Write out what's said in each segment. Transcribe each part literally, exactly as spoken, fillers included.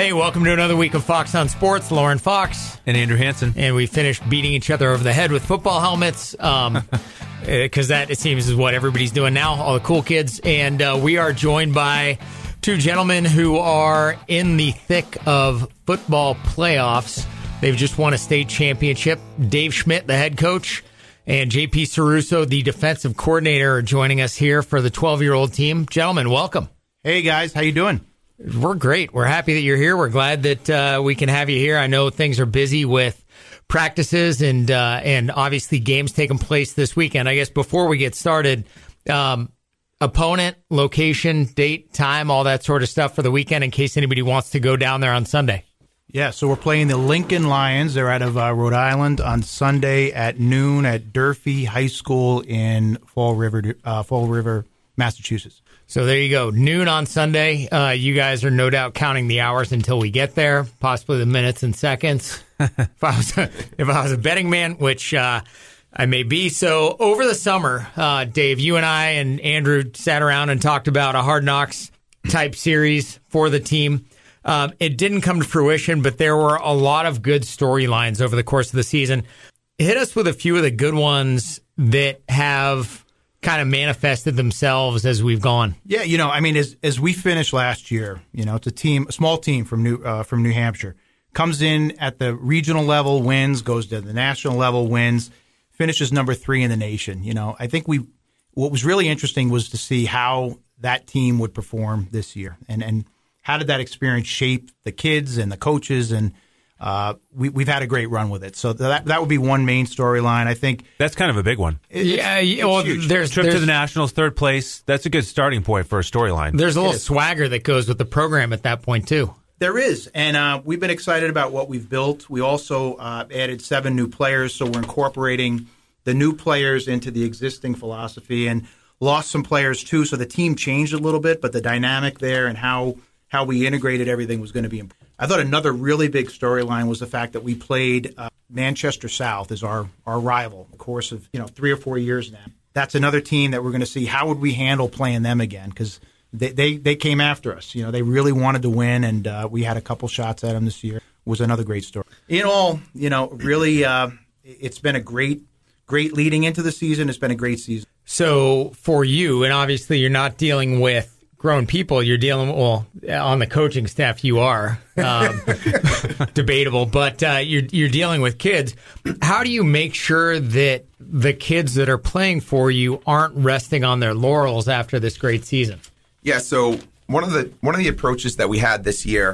Hey, welcome to another week of Fox on Sports. Lauren Fox. And Andrew Hansen. And we finished beating each other over the head with football helmets, um, because that, it seems, is what everybody's doing now, all the cool kids. And uh, we are joined by two gentlemen who are in the thick of football playoffs. They've just won a state championship. Dave Schmidt, the head coach, and J P Caruso, the defensive coordinator, are joining us here for the twelve-year-old team. Gentlemen, welcome. Hey, guys. How you doing? We're great. We're happy that you're here. We're glad that uh, we can have you here. I know things are busy with practices and uh, and obviously games taking place this weekend. I guess before we get started, um, opponent, location, date, time, all that sort of stuff for the weekend in case anybody wants to go down there on Sunday. Yeah, so we're playing the Lincoln Lions. They're out of uh, Rhode Island on Sunday at noon at Durfee High School in Fall River, uh, Fall River, Massachusetts. So there you go. Noon on Sunday. Uh, you guys are no doubt counting the hours until we get there, possibly the minutes and seconds. if, I was a, if I was a betting man, which uh, I may be. So over the summer, uh, Dave, you and I and Andrew sat around and talked about a Hard Knocks type series for the team. Um, it didn't come to fruition, but there were a lot of good storylines over the course of the season. Hit us with a few of the good ones that have kind of manifested themselves as we've gone. Yeah, you know, I mean, as as we finished last year, you know, it's a team, a small team from New uh, from New Hampshire, comes in at the regional level, wins, goes to the national level, wins, finishes number three in the nation. You know, I think we what was really interesting was to see how that team would perform this year, and and how did that experience shape the kids and the coaches, and Uh, we, we've had a great run with it. So that that would be one main storyline. I think that's kind of a big one. It, yeah, it's, well, it's there's trip there's, to the Nationals, third place. That's a good starting point for a storyline. There's a little swagger that goes with the program at that point too. There is, and uh, we've been excited about what we've built. We also uh, added seven new players, so we're incorporating the new players into the existing philosophy, and lost some players too. So the team changed a little bit, but the dynamic there and how how we integrated everything was going to be important. I thought another really big storyline was the fact that we played uh, Manchester South as our, our rival in the course of, you know, three or four years now. That's another team that we're going to see how would we handle playing them again, because they, they, they came after us. You know, they really wanted to win, and uh, we had a couple shots at them this year. It was another great story. In all, you know, really uh, it's been a great, great leading into the season. It's been a great season. So for you, and obviously you're not dealing with grown people, you're dealing, well, on the coaching staff you are, um, debatable, but uh, you're, you're dealing with kids. How do you make sure that the kids that are playing for you aren't resting on their laurels after this great season? Yeah, so one of the one of the approaches that we had this year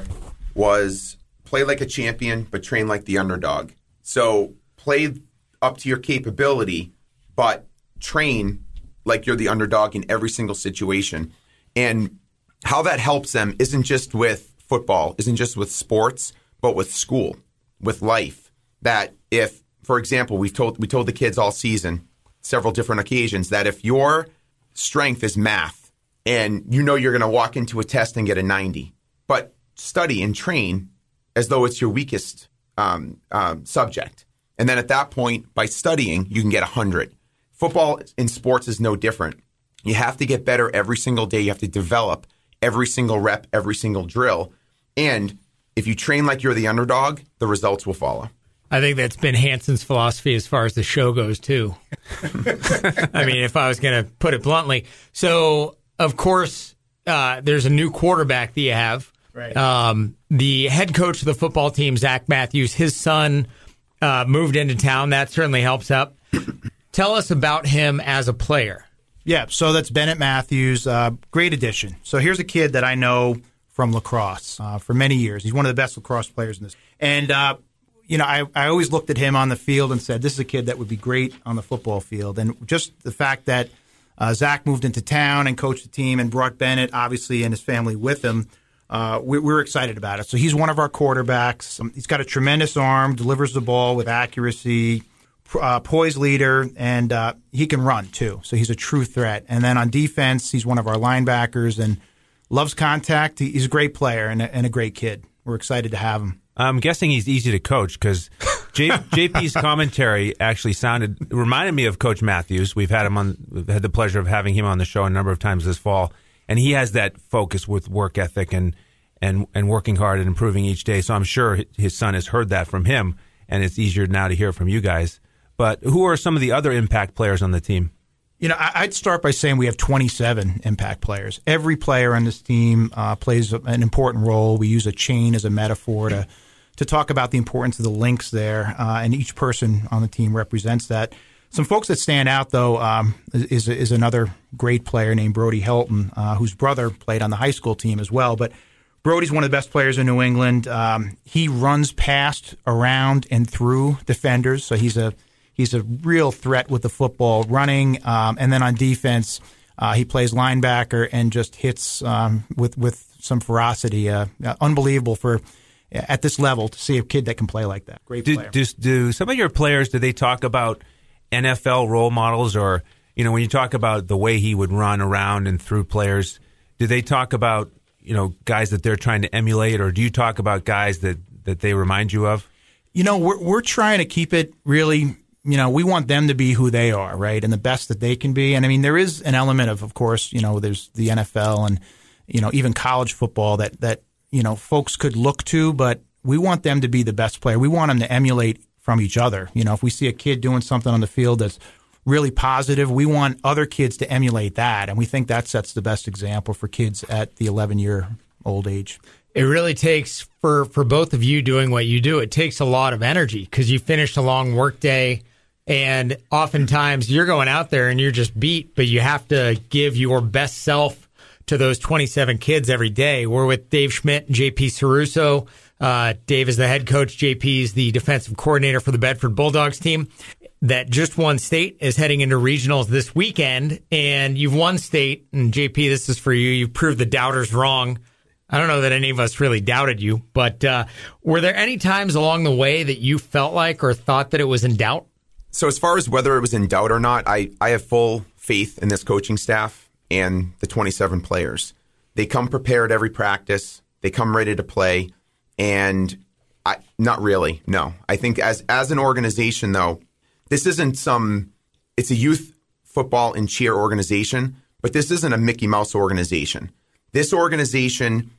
was play like a champion, but train like the underdog. So play up to your capability, but train like you're the underdog in every single situation. And how that helps them isn't just with football, isn't just with sports, but with school, with life. That if, for example, we've told we told the kids all season, several different occasions, that if your strength is math and you know you're going to walk into a test and get a ninety, but study and train as though it's your weakest um, um, subject. And then at that point, by studying, you can get one hundred. Football in sports is no different. You have to get better every single day. You have to develop every single rep, every single drill. And if you train like you're the underdog, the results will follow. I think that's been Hansen's philosophy as far as the show goes, too. I mean, if I was going to put it bluntly. So, of course, uh, there's a new quarterback that you have. Right. Um, the head coach of the football team, Zach Matthews, his son uh, moved into town. That certainly helps out. Tell us about him as a player. Yeah, so that's Bennett Matthews, uh, great addition. So here's a kid that I know from lacrosse uh, for many years. He's one of the best lacrosse players in this. And, uh, you know, I, I always looked at him on the field and said, this is a kid that would be great on the football field. And just the fact that uh, Zach moved into town and coached the team and brought Bennett, obviously, and his family with him, uh, we, we're excited about it. So he's one of our quarterbacks. Um, he's got a tremendous arm, delivers the ball with accuracy, Uh, poised leader, and uh, he can run, too. So he's a true threat. And then on defense, he's one of our linebackers and loves contact. He's a great player and a, and a great kid. We're excited to have him. I'm guessing he's easy to coach because J- JP's commentary actually sounded, reminded me of Coach Matthews. We've had him on, we've had the pleasure of having him on the show a number of times this fall. And he has that focus with work ethic and and and working hard and improving each day. So I'm sure his son has heard that from him, and it's easier now to hear from you guys. But who are some of the other impact players on the team? You know, I'd start by saying we have twenty-seven impact players. Every player on this team uh, plays an important role. We use a chain as a metaphor to to talk about the importance of the links there, uh, and each person on the team represents that. Some folks that stand out, though, um, is is another great player named Brody Helton, uh, whose brother played on the high school team as well. But Brody's one of the best players in New England. Um, he runs past, around, and through defenders, so he's a He's a real threat with the football, running, um, and then on defense, uh, he plays linebacker and just hits um, with with some ferocity. Uh, unbelievable for at this level to see a kid that can play like that. Great do, player. Do, do some of your players, do they talk about N F L role models, or you know when you talk about the way he would run around and through players, do they talk about you know guys that they're trying to emulate, or do you talk about guys that, that they remind you of? You know, we're we're trying to keep it really. You know, we want them to be who they are, right, and the best that they can be. And, I mean, there is an element of, of course, you know, there's the N F L and, you know, even college football that, that you know, folks could look to, but we want them to be the best player. We want them to emulate from each other. You know, if we see a kid doing something on the field that's really positive, we want other kids to emulate that, and we think that sets the best example for kids at the eleven-year-old age. It really takes, for, for both of you doing what you do, it takes a lot of energy because you finished a long work day. And oftentimes you're going out there and you're just beat, but you have to give your best self to those twenty-seven kids every day. We're with Dave Schmidt and J P Caruso. Uh, Dave is the head coach. J P is the defensive coordinator for the Bedford Bulldogs team that just won state, is heading into regionals this weekend. And you've won state. And J P, this is for you. You've proved the doubters wrong. I don't know that any of us really doubted you, but uh, were there any times along the way that you felt like or thought that it was in doubt? So as far as whether it was in doubt or not, I, I have full faith in this coaching staff and the twenty-seven players. They come prepared every practice. They come ready to play. And I not really, no. I think as as an organization, though, this isn't some – it's a youth football and cheer organization, but this isn't a Mickey Mouse organization. This organization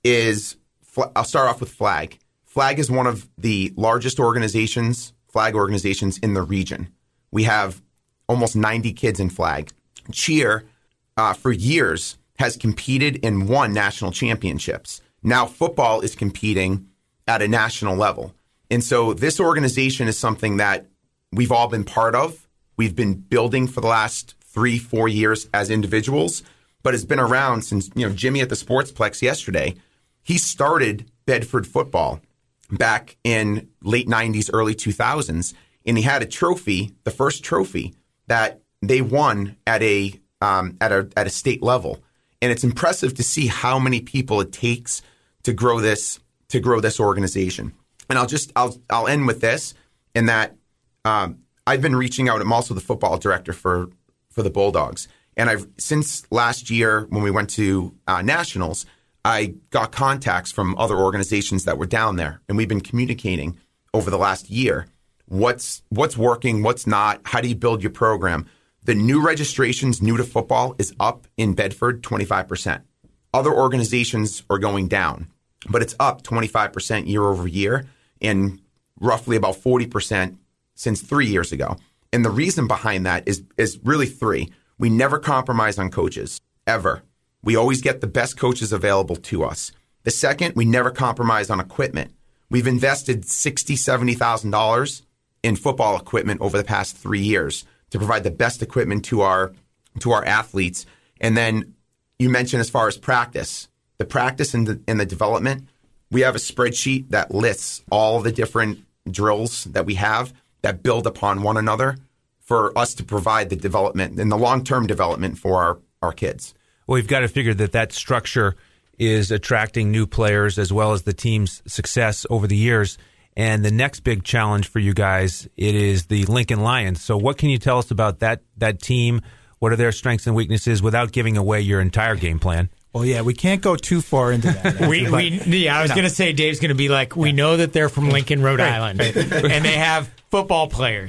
is – I'll start off with Flag. Flag is one of the largest organizations – flag organizations in the region. We have almost ninety kids in flag. Cheer, uh, for years, has competed and won national championships. Now football is competing at a national level. And so this organization is something that we've all been part of. We've been building for the last three, four years as individuals, but it's been around since, you know, Jimmy at the Sportsplex yesterday, he started Bedford football back in late nineties, early two thousands, and he had a trophy, the first trophy that they won at a um, at a at a state level, and it's impressive to see how many people it takes to grow this to grow this organization. And I'll just I'll I'll end with this, in that um, I've been reaching out. I'm also the football director for for the Bulldogs, and I've since last year when we went to uh, nationals, I got contacts from other organizations that were down there, and we've been communicating over the last year. What's what's working, what's not, how do you build your program? The new registrations, new to football, is up in Bedford twenty-five percent. Other organizations are going down, but it's up twenty-five percent year over year, and roughly about forty percent since three years ago. And the reason behind that is is really three. We never compromise on coaches, ever. We always get the best coaches available to us. The second, we never compromise on equipment. We've invested sixty thousand dollars, seventy thousand dollars in football equipment over the past three years to provide the best equipment to our to our athletes. And then you mentioned as far as practice, the practice and the, and the development, we have a spreadsheet that lists all the different drills that we have that build upon one another for us to provide the development and the long-term development for our, our kids. Well, we've got to figure that that structure is attracting new players as well as the team's success over the years. And the next big challenge for you guys, it is the Lincoln Lions. So what can you tell us about that that team? What are their strengths and weaknesses without giving away your entire game plan? Well, yeah, we can't go too far into that. we, we, yeah, I was no. going to say, Dave's going to be like, we yeah. know that they're from Lincoln, Rhode right. Island, and they have football players.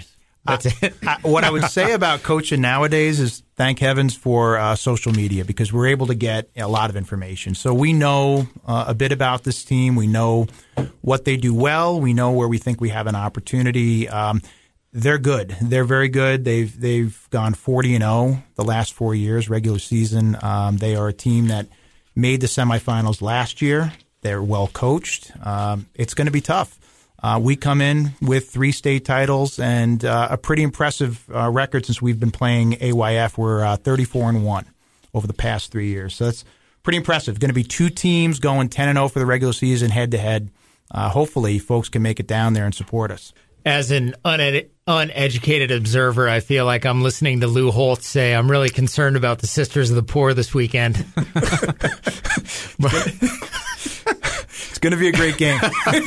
That's I, it. I, what I would say about coaching nowadays is thank heavens for uh, social media, because we're able to get a lot of information. So we know uh, a bit about this team. We know what they do well. We know where we think we have an opportunity. Um, they're good. They're very good. They've they've gone forty and oh the last four years regular season. Um, they are a team that made the semifinals last year. They're well coached. Um, it's going to be tough. Uh, we come in with three state titles and uh, a pretty impressive uh, record since we've been playing A Y F. We're uh, thirty-four and one over the past three years. So that's pretty impressive. Going to be two teams going ten and oh for the regular season head to head. Uh, hopefully, folks can make it down there and support us. As an uned- uneducated observer, I feel like I'm listening to Lou Holtz say, I'm really concerned about the Sisters of the Poor this weekend. It's going to be a great game.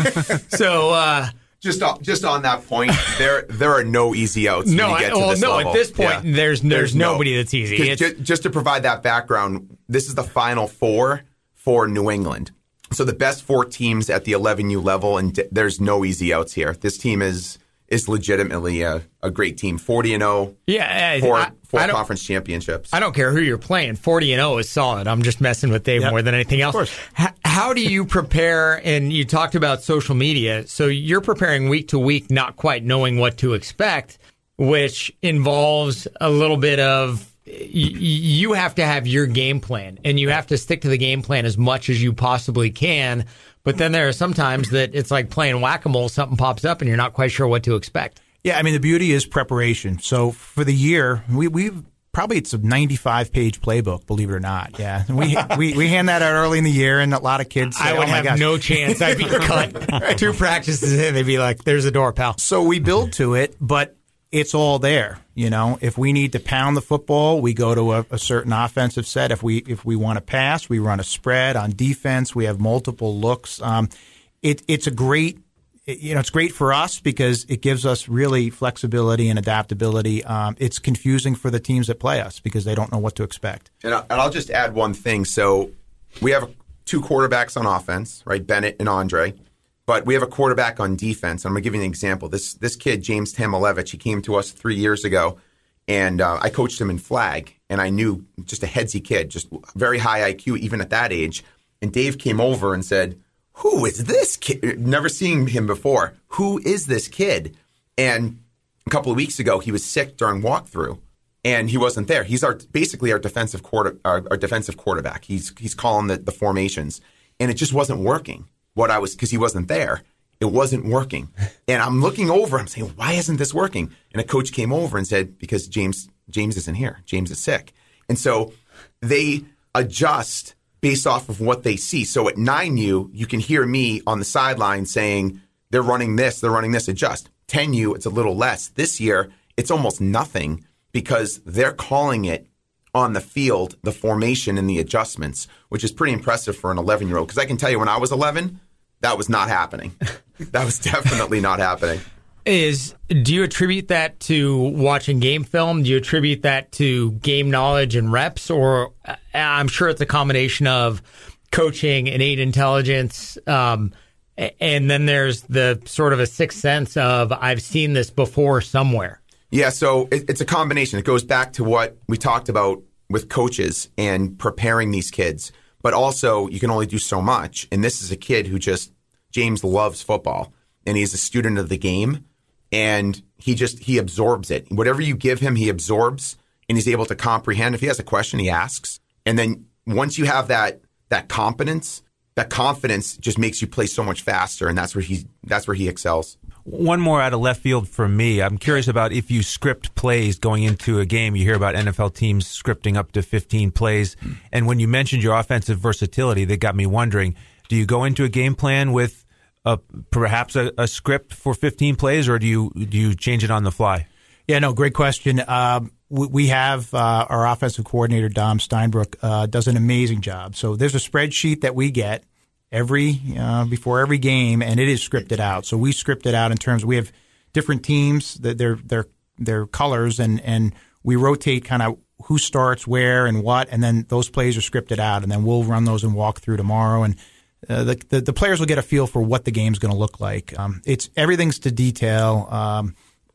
so, uh, Just on, just on that point, there there are no easy outs. no, when you I, get to well, this no. level. At this point, Yeah. there's, there's There's no- nobody that's easy. Just, It's, ju- just to provide that background, this is the Final Four for New England. So the best four teams at the eleven U level, and d- there's no easy outs here. This team is is legitimately a, a great team. forty and oh, yeah, I- four, I- four I don't- conference championships. I don't care who you're playing. forty and oh is solid. I'm just messing with Dave Yep. more than anything else. Of course. H- how do you prepare? And you talked about social media. So you're preparing week to week, not quite knowing what to expect, which involves a little bit of y- you have to have your game plan, and you have to stick to the game plan as much as you possibly can. But then there are some times that it's like playing whack-a-mole. Something pops up, and you're not quite sure what to expect. Yeah, I mean, the beauty is preparation. So for the year, we we probably it's a ninety-five page playbook, believe it or not. Yeah, and we we we hand that out early in the year, and a lot of kids say, I would oh my have gosh. no chance. I'd be cut two practices in. They'd be like, "There's a door, pal." So we build to it, but it's all there. You know, if we need to pound the football, we go to a, a certain offensive set. If we if we want to pass, we run a spread. On defense, we have multiple looks. Um, it, it's a great, you know, it's great for us because it gives us really flexibility and adaptability. Um, it's confusing for the teams that play us because they don't know what to expect. And, I, and I'll just add one thing. So we have two quarterbacks on offense, right? Bennett and Andre. But we have a quarterback on defense. I'm going to give you an example. This this kid, James Tamilevich, he came to us three years ago, and uh, I coached him in flag, and I knew just a headsy kid, just very high I Q even at that age. And Dave came over and said, who is this kid? Never seen him before. Who is this kid? And a couple of weeks ago, he was sick during walkthrough, and he wasn't there. He's our basically our defensive quarter, our, our defensive quarterback. He's he's calling the, the formations, and it just wasn't working. What I was, because he wasn't there, it wasn't working. And I'm looking over, I'm saying, why isn't this working? And a coach came over and said, because James James isn't here. James is sick. And so they adjust based off of what they see. So at nine U, you can hear me on the sideline saying, they're running this, they're running this, adjust. ten U, it's a little less. This year, it's almost nothing because they're calling it on the field, the formation and the adjustments, which is pretty impressive for an eleven-year-old. Because I can tell you when I was eleven, that was not happening. That was definitely not happening. Is do you attribute that to watching game film? Do you attribute that to game knowledge and reps? Or uh, I'm sure it's a combination of coaching, innate intelligence, um, and then there's the sort of a sixth sense of I've seen this before somewhere. Yeah, so it, it's a combination. It goes back to what we talked about with coaches and preparing these kids. But also, you can only do so much. And this is a kid who just, James loves football. And he's a student of the game. And he just, he absorbs it. Whatever you give him, he absorbs. And he's able to comprehend. If he has a question, he asks. And then once you have that that competence, that confidence just makes you play so much faster. And that's where he, that's where he excels. One more out of left field for me. I'm curious about if you script plays going into a game. You hear about N F L teams scripting up to fifteen plays. And when you mentioned your offensive versatility, that got me wondering, do you go into a game plan with a, perhaps a, a script for fifteen plays, or do you do you change it on the fly? Yeah, no, great question. Um, we, we have uh, our offensive coordinator, Dom Steinbrook, uh, does an amazing job. So there's a spreadsheet that we get every uh, before every game, and it is scripted out. So we script it out in terms we have different teams, that their their their colors, and and we rotate kind of who starts where and what, and then those plays are scripted out, and then we'll run those and walk through tomorrow, and uh, the, the the players will get a feel for what the game's going to look like. Um, it's everything's to detail. Um,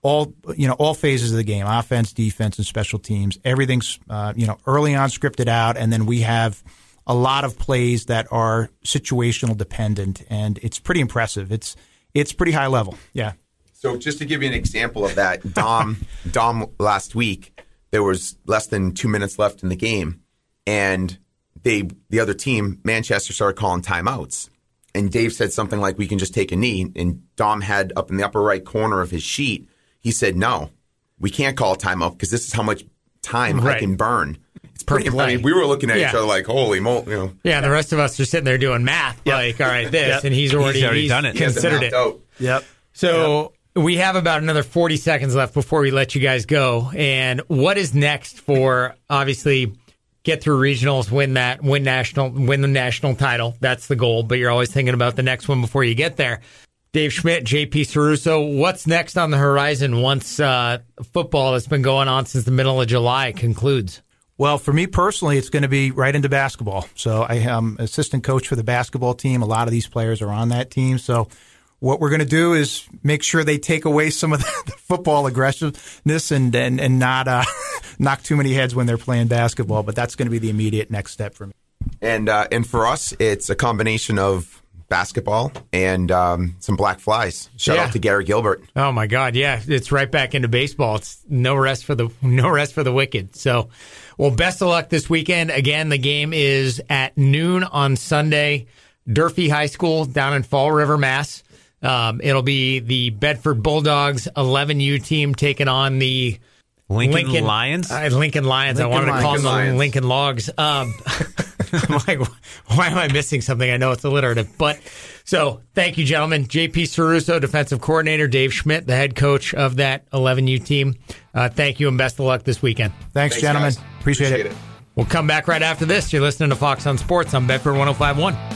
all you know all phases of the game: offense, defense, and special teams. Everything's uh, you know early on scripted out, and then we have a lot of plays that are situational dependent, and it's pretty impressive. It's it's pretty high level. Yeah. So just to give you an example of that, Dom Dom last week, there was less than two minutes left in the game, and they the other team, Manchester, started calling timeouts. And Dave said something like, "We can just take a knee." And Dom had up in the upper right corner of his sheet, he said, "No, we can't call a timeout because this is how much time right. I can burn." It's pretty. Per I mean, we were looking at yeah. each other like, "Holy moly!" You know. Yeah, the rest of us are sitting there doing math. Yep. Like, all right, this, yep. and he's already, he's already he's done it. Considered it. Out. Yep. So yep. we have about another forty seconds left before we let you guys go. And what is next for obviously? Get through regionals, win that, win national, win the national title. That's the goal, but you're always thinking about the next one before you get there. Dave Schmidt, J P Caruso, what's next on the horizon once uh, football that's been going on since the middle of July concludes? Well, for me personally, it's going to be right into basketball. So I am assistant coach for the basketball team. A lot of these players are on that team. So what we're going to do is make sure they take away some of the, the football aggressiveness and and, and not uh, knock too many heads when they're playing basketball. But that's going to be the immediate next step for me. And uh, and for us, it's a combination of basketball and um, some black flies. Shout yeah. out to Gary Gilbert. Oh my God, yeah, it's right back into baseball. It's no rest for the no rest for the wicked. So, well, best of luck this weekend. Again, the game is at noon on Sunday. Durfee High School down in Fall River, Mass. Um, it'll be the Bedford Bulldogs eleven U team taking on the Lincoln, Lincoln Lions. Uh, Lincoln Lions. Lincoln I wanted Lions. to call them Lions. the Lincoln Logs. Um, I'm like, why am I missing something? I know it's alliterative, but so thank you, gentlemen. J P Caruso, defensive coordinator. Dave Schmidt, the head coach of that eleven U team. Uh, thank you and best of luck this weekend. Thanks, Thanks gentlemen. guys. Appreciate, Appreciate it. it. We'll come back right after this. You're listening to Fox on Sports on Bedford one oh five point one.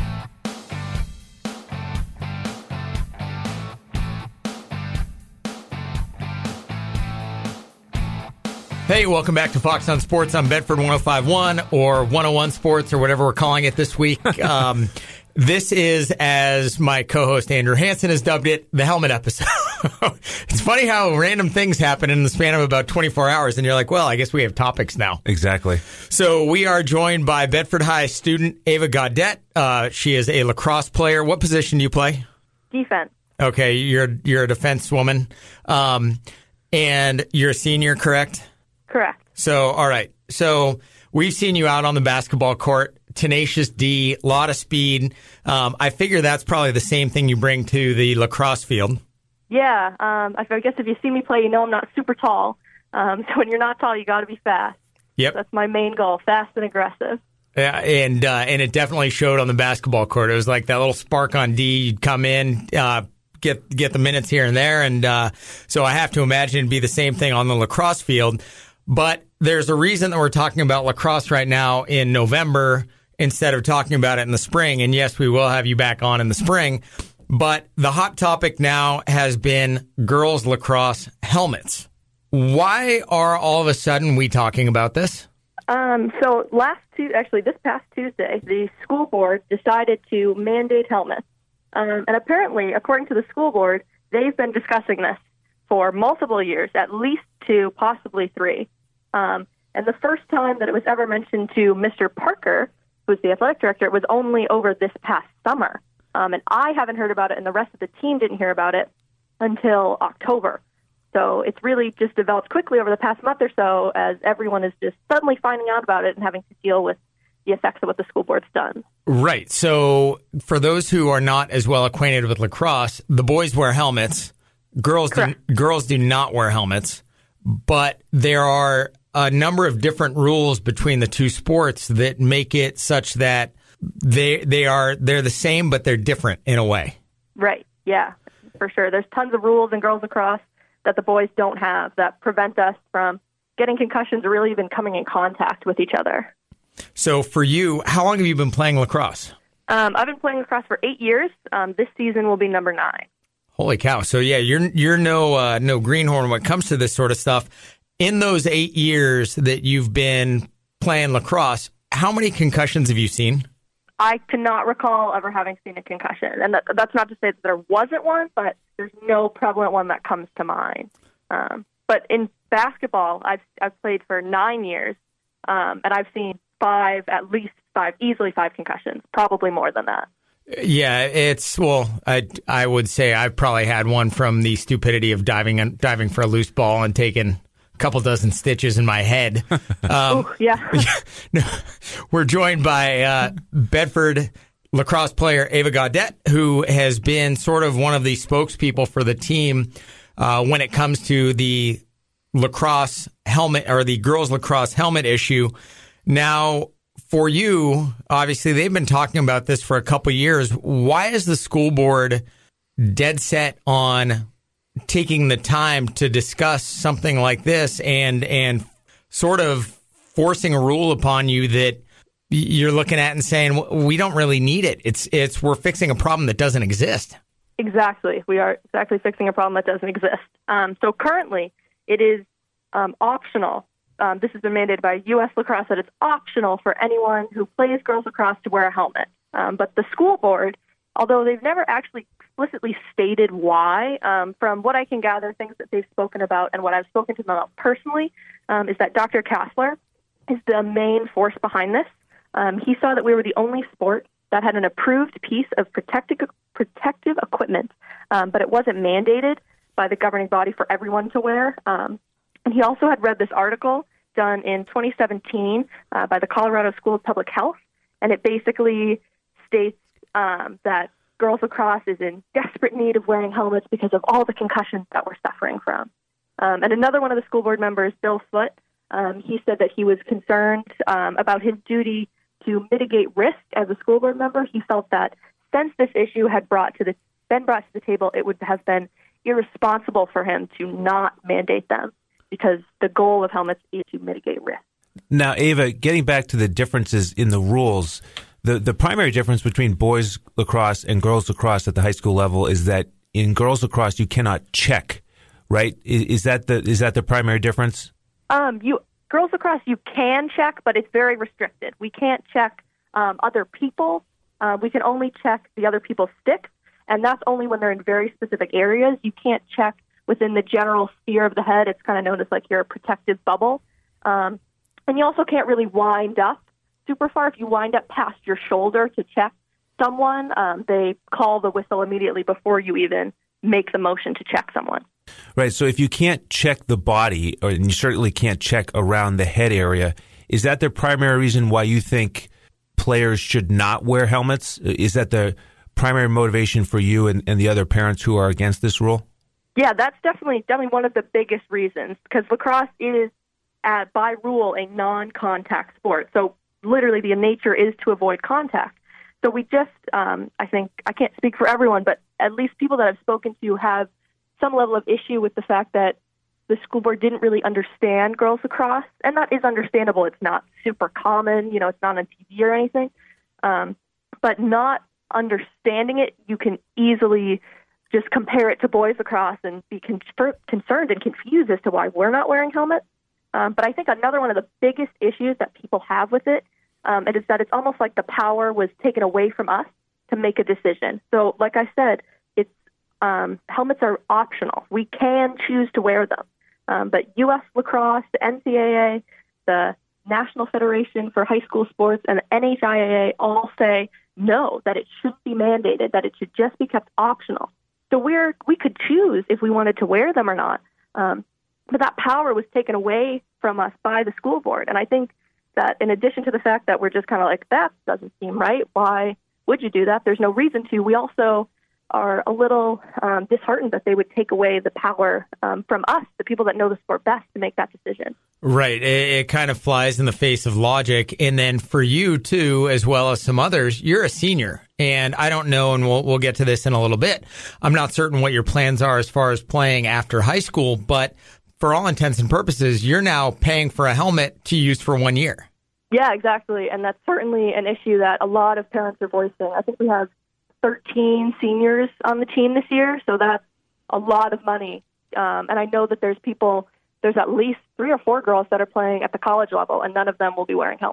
Hey, welcome back to Fox on Sports on Bedford one oh five point one or one oh one Sports or whatever we're calling it this week. Um, this is, as my co-host Andrew Hansen has dubbed it, the helmet episode. It's funny how random things happen in the span of about twenty-four hours, and you're like, well, I guess we have topics now. Exactly. So we are joined by Bedford High student Ava Gaudette. Uh, she is a lacrosse player. What position do you play? Defense. Okay, you're you're a defense woman, um, and you're a senior, correct? Correct. So, all right. So we've seen you out on the basketball court, tenacious D, a lot of speed. Um, I figure that's probably the same thing you bring to the lacrosse field. Yeah. Um, I guess if you see me play, you know I'm not super tall. Um, so when you're not tall, you got to be fast. Yep. That's my main goal, fast and aggressive. Yeah, and uh, and it definitely showed on the basketball court. It was like that little spark on D. You'd come in, uh, get get the minutes here and there, and uh, so I have to imagine it'd be the same thing on the lacrosse field. But there's a reason that we're talking about lacrosse right now in November instead of talking about it in the spring. And yes, we will have you back on in the spring. But the hot topic now has been girls lacrosse helmets. Why are all of a sudden we talking about this? Um, so last two, actually this past Tuesday, the school board decided to mandate helmets. Um, and apparently, according to the school board, they've been discussing this for multiple years, at least two, possibly three. Um, and the first time that it was ever mentioned to Mister Parker, who's the athletic director, it was only over this past summer. Um, and I haven't heard about it, and the rest of the team didn't hear about it until October. So it's really just developed quickly over the past month or so as everyone is just suddenly finding out about it and having to deal with the effects of what the school board's done. Right. So for those who are not as well acquainted with lacrosse, the boys wear helmets. Girls do, girls do not wear helmets. But there are a number of different rules between the two sports that make it such that they they are they're the same, but they're different in a way. Right. Yeah, for sure. There's tons of rules in girls lacrosse that the boys don't have that prevent us from getting concussions or really even coming in contact with each other. So for you, how long have you been playing lacrosse? Um, I've been playing lacrosse for eight years. Um, this season will be number nine. Holy cow. So yeah, you're you're no uh, no greenhorn when it comes to this sort of stuff. In those eight years that you've been playing lacrosse, how many concussions have you seen? I cannot recall ever having seen a concussion. And that, that's not to say that there wasn't one, but there's no prevalent one that comes to mind. Um, but in basketball, I've, I've played for nine years, um, and I've seen five, at least five, easily five concussions, probably more than that. Yeah, it's, well, I, I would say I've probably had one from the stupidity of diving and diving for a loose ball and taking a couple dozen stitches in my head. Um, Ooh, yeah. no, we're joined by uh, Bedford lacrosse player Ava Gaudet, who has been sort of one of the spokespeople for the team uh, when it comes to the lacrosse helmet or the girls lacrosse helmet issue. Now, for you, obviously, they've been talking about this for a couple years. Why is the school board dead set on taking the time to discuss something like this and and sort of forcing a rule upon you that you're looking at and saying, we don't really need it. It's it's we're fixing a problem that doesn't exist. Exactly. We are exactly fixing a problem that doesn't exist. Um, so currently, it is um, optional. Um, this has been mandated by U S Lacrosse that it's optional for anyone who plays girls lacrosse to wear a helmet. Um, but the school board, although they've never actually explicitly stated why, um, from what I can gather, things that they've spoken about and what I've spoken to them about personally, um, is that Doctor Kassler is the main force behind this. Um, he saw that we were the only sport that had an approved piece of protective, protective equipment, um, but it wasn't mandated by the governing body for everyone to wear. Um, and he also had read this article done in twenty seventeen uh, by the Colorado School of Public Health, and it basically states um, that girls lacrosse is in desperate need of wearing helmets because of all the concussions that we're suffering from. Um, and another one of the school board members, Bill Foote, um, he said that he was concerned um, about his duty to mitigate risk as a school board member. He felt that since this issue had brought to the, been brought to the table, it would have been irresponsible for him to not mandate them because the goal of helmets is to mitigate risk. Now, Ava, getting back to the differences in the rules, the, the primary difference between boys lacrosse and girls lacrosse at the high school level is that in girls lacrosse, you cannot check, right? Is, is that the is that the primary difference? Um, you girls lacrosse, you can check, but it's very restricted. We can't check um, other people. Uh, we can only check the other people's sticks, and that's only when they're in very specific areas. You can't check within the general sphere of the head. It's kind of known as like your protective bubble. Um, and you also can't really wind up super far. If you wind up past your shoulder to check someone, um, they call the whistle immediately before you even make the motion to check someone. Right. So if you can't check the body, or and you certainly can't check around the head area, is that the primary reason why you think players should not wear helmets? Is that the primary motivation for you and, and the other parents who are against this rule? Yeah, that's definitely definitely one of the biggest reasons, because lacrosse is, uh, by rule, a non-contact sport. So literally the nature is to avoid contact. So we just, um, I think, I can't speak for everyone, but at least people that I've spoken to have some level of issue with the fact that the school board didn't really understand girls lacrosse, and that is understandable. It's not super common, you know, it's not on T V or anything. Um, but not understanding it, you can easily just compare it to boys lacrosse and be con- concerned and confused as to why we're not wearing helmets. Um, but I think another one of the biggest issues that people have with it um, is that it's almost like the power was taken away from us to make a decision. So like I said, it's um, helmets are optional. We can choose to wear them. Um, but U S Lacrosse, the N C A A, the National Federation for High School Sports, and the N H I A A all say no, that it shouldn't be mandated, that it should just be kept optional. So we're we could choose if we wanted to wear them or not. Um, but that power was taken away from us by the school board. And I think that in addition to the fact that we're just kind of like, that doesn't seem right, why would you do that? There's no reason to. We also are a little um, disheartened that they would take away the power um, from us, the people that know the sport best, to make that decision. Right. It, it kind of flies in the face of logic. And then for you, too, as well as some others, you're a senior. And I don't know, and we'll, we'll get to this in a little bit. I'm not certain what your plans are as far as playing after high school, but for all intents and purposes, you're now paying for a helmet to use for one year. Yeah, exactly. And that's certainly an issue that a lot of parents are voicing. I think we have thirteen seniors on the team this year, so that's a lot of money. Um, and I know that there's people, there's at least three or four girls that are playing at the college level, and none of them will be wearing helmets.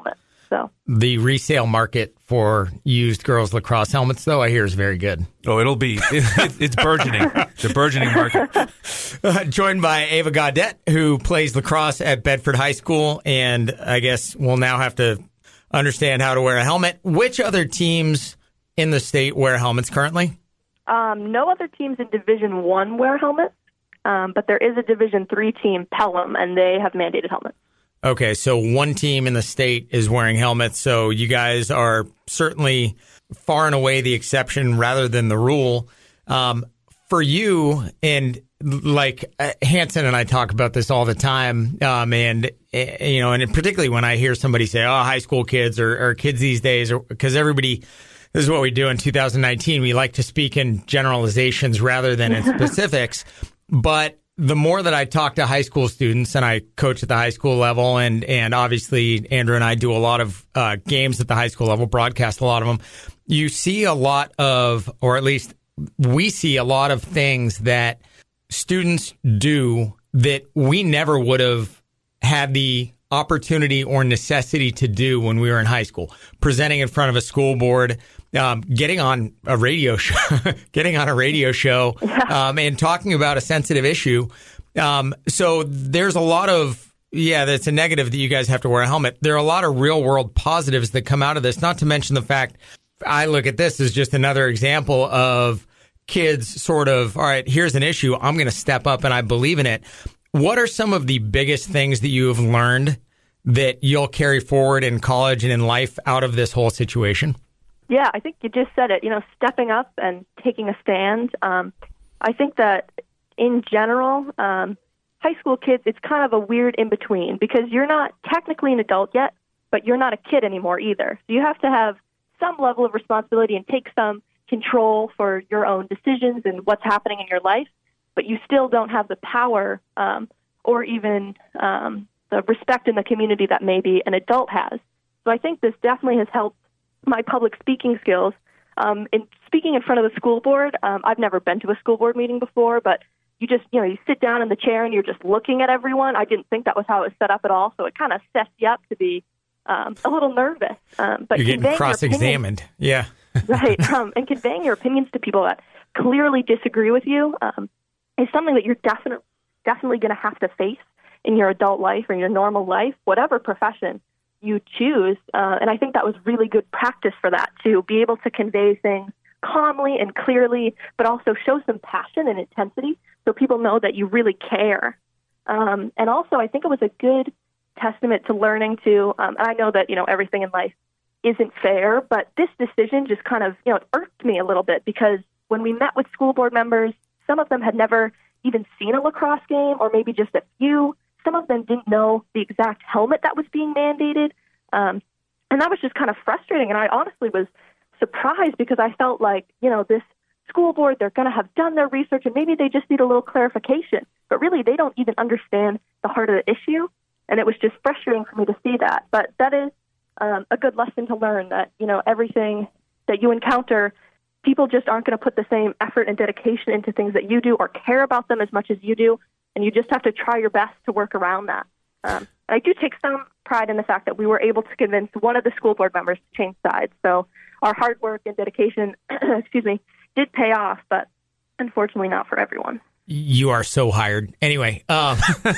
So the resale market for used girls lacrosse helmets, though, I hear is very good. Oh, it'll be. It, it's burgeoning. It's a burgeoning market. Uh, joined by Ava Gaudet, who plays lacrosse at Bedford High School, and I guess we'll now have to understand how to wear a helmet. Which other teams in the state wear helmets currently? Um, no other teams in Division One wear helmets, um, but there is a Division Three team, Pelham, and they have mandated helmets. Okay, so one team in the state is wearing helmets, so you guys are certainly far and away the exception rather than the rule. Um, for you, and like uh, Hanson and I talk about this all the time, um, and uh, you know, and particularly when I hear somebody say, "Oh, high school kids or, or kids these days," because everybody. This is what we do in two thousand nineteen. We like to speak in generalizations rather than in specifics. But the more that I talk to high school students, and I coach at the high school level, and, and obviously Andrew and I do a lot of uh, games at the high school level, broadcast a lot of them, you see a lot of, or at least we see a lot of things that students do that we never would have had the opportunity or necessity to do when we were in high school. Presenting in front of a school board, um, getting on a radio show, getting on a radio show, um, and talking about a sensitive issue. Um, so there's a lot of, yeah, that's a negative that you guys have to wear a helmet. There are a lot of real world positives that come out of this, not to mention the fact I look at this as just another example of kids sort of, all right, here's an issue. I'm going to step up and I believe in it. What are some of the biggest things that you have learned that you'll carry forward in college and in life out of this whole situation? Yeah, I think you just said it, you know, stepping up and taking a stand. Um, I think that in general, um, high school kids, it's kind of a weird in-between because you're not technically an adult yet, but you're not a kid anymore either. So you have to have some level of responsibility and take some control for your own decisions and what's happening in your life, but you still don't have the power um, or even um, the respect in the community that maybe an adult has. So I think this definitely has helped my public speaking skills. Um, in speaking in front of the school board, um, I've never been to a school board meeting before, but you just, you know, you sit down in the chair and you're just looking at everyone. I didn't think that was how it was set up at all, so it kind of sets you up to be um, a little nervous. Um, but you're getting cross-examined, yeah. Right, um, and conveying your opinions to people that clearly disagree with you um, is something that you're definitely definitely going to have to face in your adult life or your normal life, whatever profession you choose. Uh, and I think that was really good practice for that, to be able to convey things calmly and clearly, but also show some passion and intensity so people know that you really care. Um, and also, I think it was a good testament to learning to, um, and I know that, you know, everything in life isn't fair, but this decision just kind of, you know, it irked me a little bit because when we met with school board members, some of them had never even seen a lacrosse game or maybe just a few. Some of them didn't know the exact helmet that was being mandated. Um, and that was just kind of frustrating. And I honestly was surprised because I felt like, you know, this school board, they're going to have done their research and maybe they just need a little clarification. But really, they don't even understand the heart of the issue. And it was just frustrating for me to see that. But that is um, a good lesson to learn that, you know, everything that you encounter, people just aren't going to put the same effort and dedication into things that you do or care about them as much as you do. And you just have to try your best to work around that. Um, I do take some pride in the fact that we were able to convince one of the school board members to change sides. So our hard work and dedication, excuse me, did pay off, but unfortunately not for everyone. You are so hired. Anyway. Um.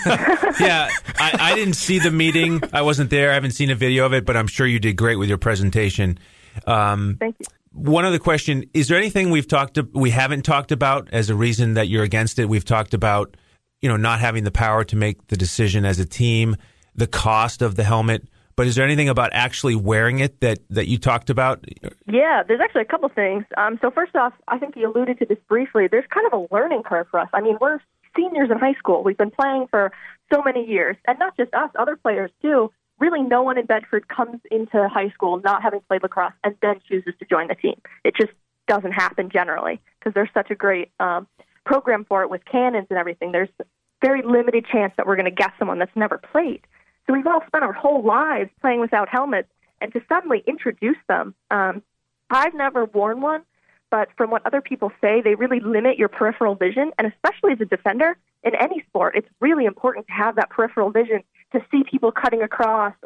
yeah, I, I didn't see the meeting. I wasn't there. I haven't seen a video of it, but I'm sure you did great with your presentation. Um, Thank you. One other question. Is there anything we've talked to, we haven't talked about as a reason that you're against it? We've talked about, you know, not having the power to make the decision as a team, the cost of the helmet. But is there anything about actually wearing it that, that you talked about? Yeah, there's actually a couple things. Um, so first off, I think you alluded to this briefly. There's kind of a learning curve for us. I mean, we're seniors in high school. We've been playing for so many years. And not just us, other players too. Really, no one in Bedford comes into high school not having played lacrosse and then chooses to join the team. It just doesn't happen generally because there's such a great um, program for it with cannons and everything. There's a very limited chance that we're going to get someone that's never played. So we've all spent our whole lives playing without helmets, and to suddenly introduce them, um, I've never worn one, but from what other people say, they really limit your peripheral vision, and especially as a defender in any sport, it's really important to have that peripheral vision to see people cutting across or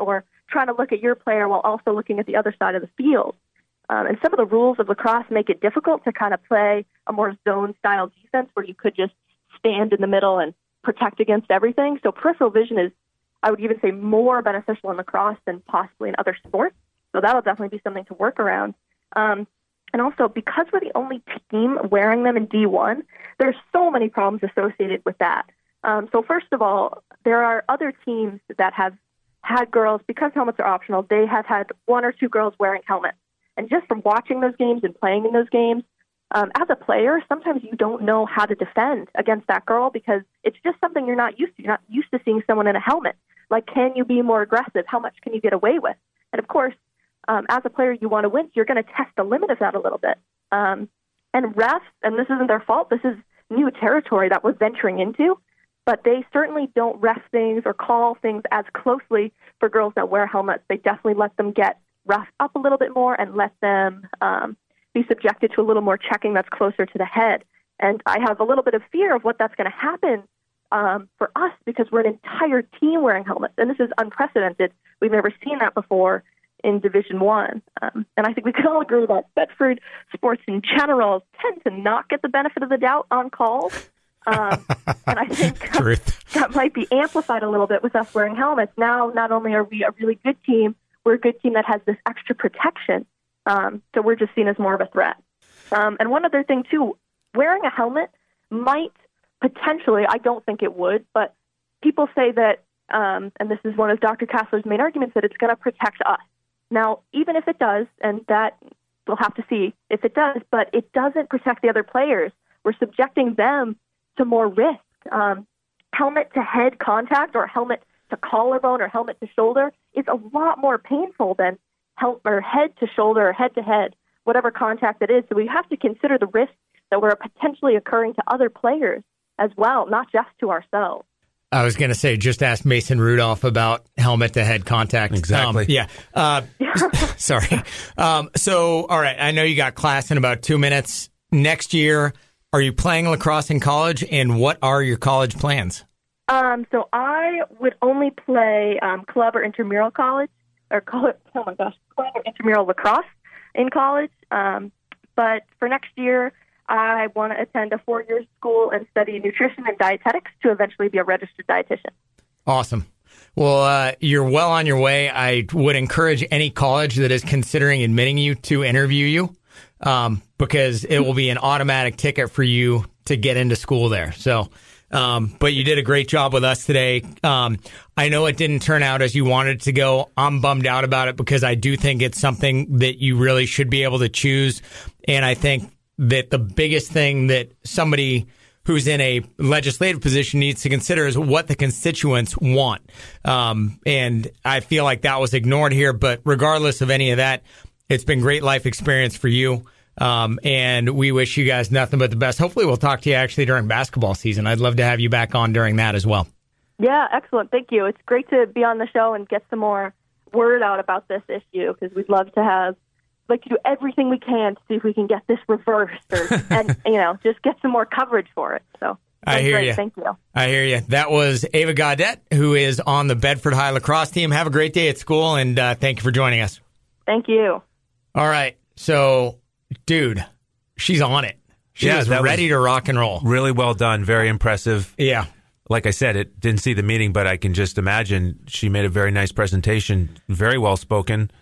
trying to look at your player while also looking at the other side of the field. Um, and some of the rules of lacrosse make it difficult to kind of play a more zone-style defense where you could just stand in the middle and protect against everything. So peripheral vision is, I would even say, more beneficial in lacrosse than possibly in other sports. So that'll definitely be something to work around. Um, and also, because we're the only team wearing them in D one, there's so many problems associated with that. Um, so first of all, there are other teams that have had girls, because helmets are optional, they have had one or two girls wearing helmets. And just from watching those games and playing in those games, um, as a player, sometimes you don't know how to defend against that girl because it's just something you're not used to. You're not used to seeing someone in a helmet. Like, can you be more aggressive? How much can you get away with? And of course, um, as a player, you want to win, so you're going to test the limit of that a little bit. Um, and refs, and this isn't their fault, this is new territory that we're venturing into, but they certainly don't ref things or call things as closely for girls that wear helmets. They definitely let them get roughed up a little bit more and let them um, be subjected to a little more checking that's closer to the head. And I have a little bit of fear of what that's going to happen um, for us because we're an entire team wearing helmets. And this is unprecedented. We've never seen that before in Division One. Um, and I think we can all agree that Bedford sports in general tend to not get the benefit of the doubt on calls. Um, and I think uh, that might be amplified a little bit with us wearing helmets. Now, not only are we a really good team, we're a good team that has this extra protection. Um, so we're just seen as more of a threat. Um, and one other thing, too, wearing a helmet might potentially, I don't think it would, but people say that, um, and this is one of Doctor Kassler's main arguments, that it's going to protect us. Now, even if it does, and that we'll have to see if it does, but it doesn't protect the other players. We're subjecting them to more risk. Um, helmet-to-head contact or helmet to collarbone or helmet to shoulder is a lot more painful than hel- or head to shoulder or head to head, whatever contact it is. So we have to consider the risks that were potentially occurring to other players as well, not just to ourselves. I was going to say, just ask Mason Rudolph about helmet to head contact. Exactly. Um, yeah. Uh, sorry. Um, so, all right. I know you got class in about two minutes. Next year, are you playing lacrosse in college, and what are your college plans? Um, so I would only play um, club or intramural college, or college, oh my gosh, club or intramural lacrosse in college. Um, but for next year, I want to attend a four-year school and study nutrition and dietetics to eventually be a registered dietitian. Awesome. Well, uh, you're well on your way. I would encourage any college that is considering admitting you to interview you, um, because it will be an automatic ticket for you to get into school there. So, um, but you did a great job with us today. Um, I know it didn't turn out as you wanted it to go. I'm bummed out about it because I do think it's something that you really should be able to choose. And I think that the biggest thing that somebody who's in a legislative position needs to consider is what the constituents want. Um, and I feel like that was ignored here. But regardless of any of that, it's been great life experience for you. Um, and we wish you guys nothing but the best. Hopefully we'll talk to you actually during basketball season. I'd love to have you back on during that as well. Yeah, excellent. Thank you. It's great to be on the show and get some more word out about this issue because we'd love to have like to do everything we can to see if we can get this reversed or, and, you know, just get some more coverage for it. So I hear great. you. Thank you. I hear you. That was Ava Gaudette, who is on the Bedford High lacrosse team. Have a great day at school, and uh, thank you for joining us. Thank you. All right. So, dude, she's on it. She Yeah, is that ready was to rock and roll. Really well done. Very impressive. Yeah. Like I said, it didn't see the meeting, but I can just imagine she made a very nice presentation, very well spoken,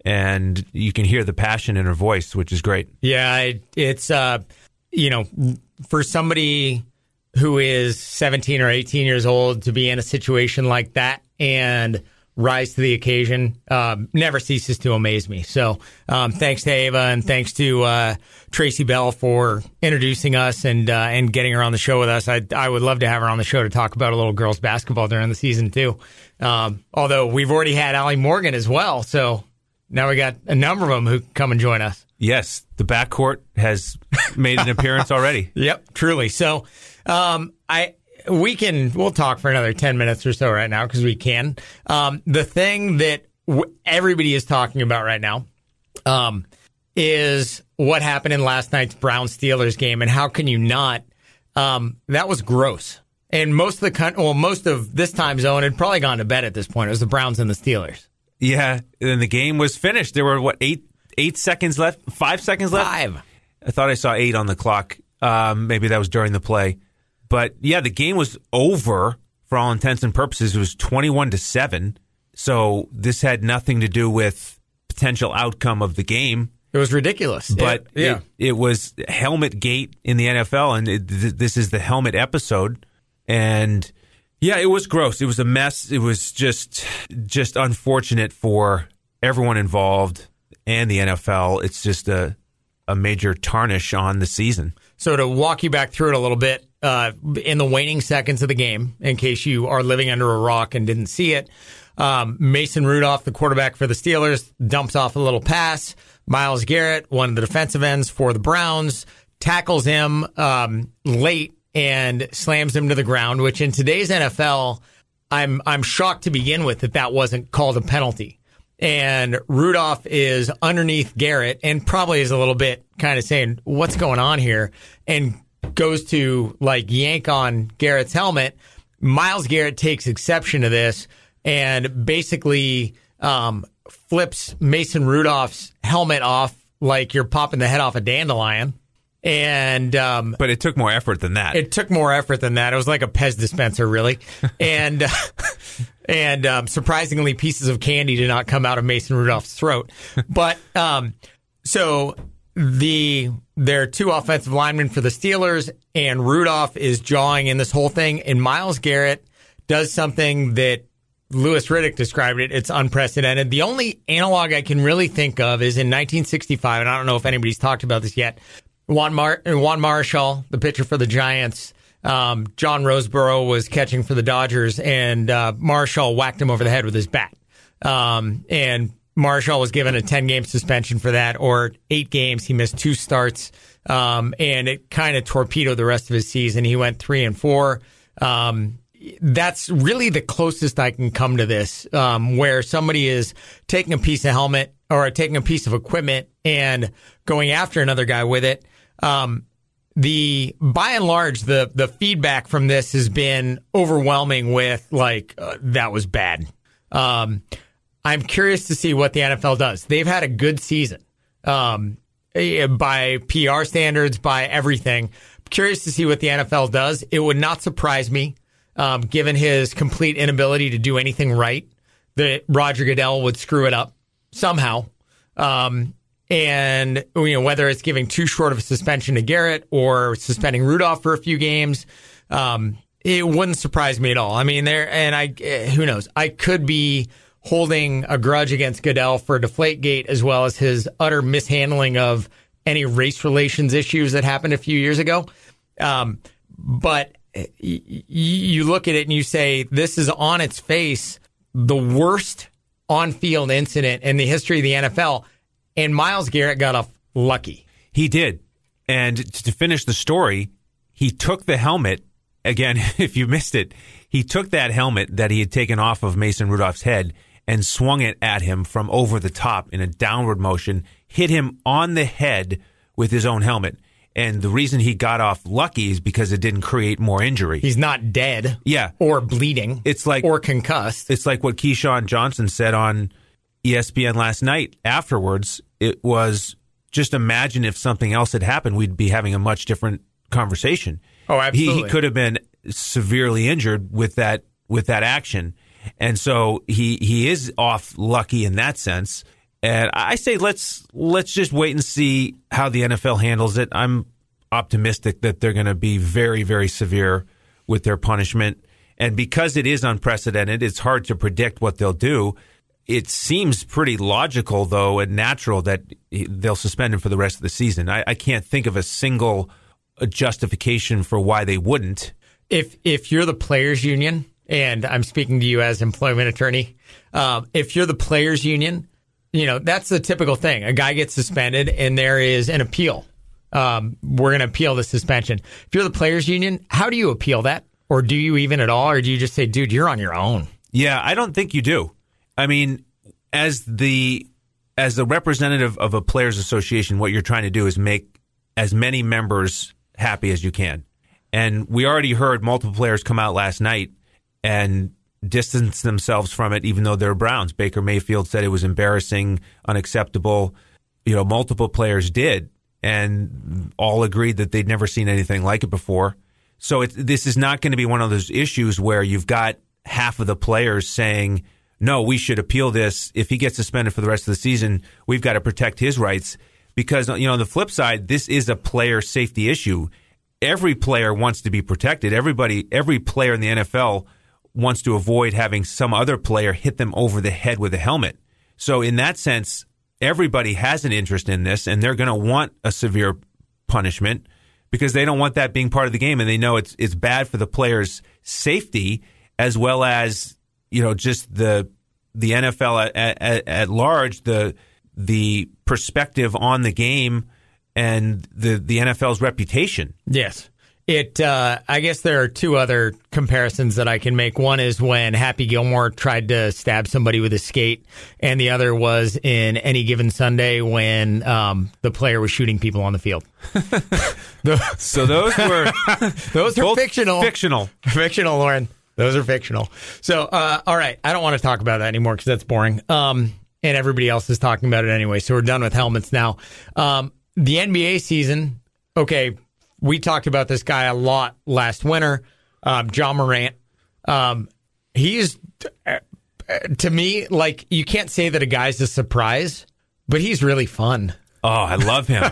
and you can hear the passion in her voice, which is great. Yeah, it, it's, uh, you know, for somebody who is seventeen or eighteen years old to be in a situation like that and rise to the occasion um, never ceases to amaze me. So um, thanks to Ava and thanks to uh, Tracy Bell for introducing us and uh, and getting her on the show with us. I I would love to have her on the show to talk about a little girls basketball during the season too. Um, although we've already had Allie Morgan as well, so now we got a number of them who come and join us. Yes, the backcourt has made an appearance already. Yep, truly. So um, I. We can, we'll talk for another ten minutes or so right now because we can. Um, the thing that w- everybody is talking about right now um, is what happened in last night's Browns-Steelers game, and how can you not? Um, that was gross. And most of the, con- well, most of this time zone had probably gone to bed at this point. It was the Browns and the Steelers. Yeah, and the game was finished. There were, what, eight eight seconds left? Five seconds left? Five. I thought I saw eight on the clock. Um, maybe that was during the play. But, yeah, the game was over for all intents and purposes. It was twenty-one to seven. So this had nothing to do with potential outcome of the game. It was ridiculous. But it, yeah. it, it was helmet gate in the N F L, and it, th- this is the helmet episode. And, yeah, it was gross. It was a mess. It was just just unfortunate for everyone involved and the N F L. It's just a, a major tarnish on the season. So to walk you back through it a little bit, uh, in the waning seconds of the game, in case you are living under a rock and didn't see it, um, Mason Rudolph, the quarterback for the Steelers, dumps off a little pass. Myles Garrett, one of the defensive ends for the Browns, tackles him um, late and slams him to the ground, which in today's N F L, I'm I'm shocked to begin with that that wasn't called a penalty. And Rudolph is underneath Garrett and probably is a little bit kind of saying, what's going on here? And goes to like yank on Garrett's helmet. Myles Garrett takes exception to this and basically um, flips Mason Rudolph's helmet off like you're popping the head off a dandelion. And um, but it took more effort than that. It took more effort than that. It was like a Pez dispenser, really. and uh, and um, surprisingly, pieces of candy did not come out of Mason Rudolph's throat. But um, so the there are two offensive linemen for the Steelers, and Rudolph is jawing in this whole thing. And Myles Garrett does something that Louis Riddick described it. It's unprecedented. The only analog I can really think of is in nineteen sixty-five, and I don't know if anybody's talked about this yet. Juan, Mar- Juan Marshall, the pitcher for the Giants, um, John Roseborough was catching for the Dodgers, and uh, Marshall whacked him over the head with his bat. Um, and Marshall was given a ten-game suspension for that, or eight games. He missed two starts, um, and it kind of torpedoed the rest of his season. He went three and four. Um, that's really the closest I can come to this, um, where somebody is taking a piece of helmet or taking a piece of equipment and going after another guy with it. Um, the by and large, the the feedback from this has been overwhelming with like uh, that was bad. Um, I'm curious to see what the N F L does. They've had a good season um, by P R standards, by everything. Curious to see what the N F L does. It would not surprise me, um, given his complete inability to do anything right, that Roger Goodell would screw it up somehow. Um, And, you know, whether it's giving too short of a suspension to Garrett or suspending Rudolph for a few games, um, it wouldn't surprise me at all. I mean, there, and I, who knows? I could be holding a grudge against Goodell for Deflategate as well as his utter mishandling of any race relations issues that happened a few years ago. Um, but y- you look at it and you say, this is on its face the worst on-field incident in the history of the N F L. And Myles Garrett got off lucky. He did. And to finish the story, he took the helmet. Again, if you missed it, he took that helmet that he had taken off of Mason Rudolph's head and swung it at him from over the top in a downward motion, hit him on the head with his own helmet. And the reason he got off lucky is because it didn't create more injury. He's not dead. Yeah. Or bleeding. It's like, or concussed. It's like what Keyshawn Johnson said on E S P N last night afterwards. It was just imagine if something else had happened, we'd be having a much different conversation. Oh, absolutely. He, he could have been severely injured with that with that action. And so he he is off lucky in that sense. And I say let's let's just wait and see how the N F L handles it. I'm optimistic that they're going to be very, very severe with their punishment. And because it is unprecedented, it's hard to predict what they'll do. It seems pretty logical, though, and natural that they'll suspend him for the rest of the season. I, I can't think of a single justification for why they wouldn't. If if you're the players' union, and I'm speaking to you as employment attorney, um, if you're the players' union, you know, that's the typical thing. A guy gets suspended and there is an appeal. Um, we're going to appeal the suspension. If you're the players' union, how do you appeal that? Or do you even at all? Or do you just say, dude, you're on your own? Yeah, I don't think you do. I mean, as the as the representative of a players' association, what you're trying to do is make as many members happy as you can. And we already heard multiple players come out last night and distance themselves from it, even though they're Browns. Baker Mayfield said it was embarrassing, unacceptable. You know, multiple players did, and all agreed that they'd never seen anything like it before. So it, this is not going to be one of those issues where you've got half of the players saying, no, we should appeal this. If he gets suspended for the rest of the season, we've got to protect his rights. Because, you know, on the flip side, this is a player safety issue. Every player wants to be protected. Everybody, every player in the N F L wants to avoid having some other player hit them over the head with a helmet. So in that sense, everybody has an interest in this, and they're going to want a severe punishment because they don't want that being part of the game, and they know it's it's bad for the players' safety as well as, you know, just the the N F L at, at, at large, the the perspective on the game and the the N F L's reputation. Yes. It. Uh, I guess there are two other comparisons that I can make. One is when Happy Gilmore tried to stab somebody with a skate, and the other was in Any Given Sunday when um, the player was shooting people on the field. So those were those are both fictional. Fictional. Fictional, Lauren. Those are fictional. So, uh, all right. I don't want to talk about that anymore because that's boring. Um, and everybody else is talking about it anyway. So we're done with helmets now. Um, the N B A season, okay, we talked about this guy a lot last winter, um, Ja Morant. Um, he's, uh, to me, like, you can't say that a guy's a surprise, but he's really fun. Oh, I love him.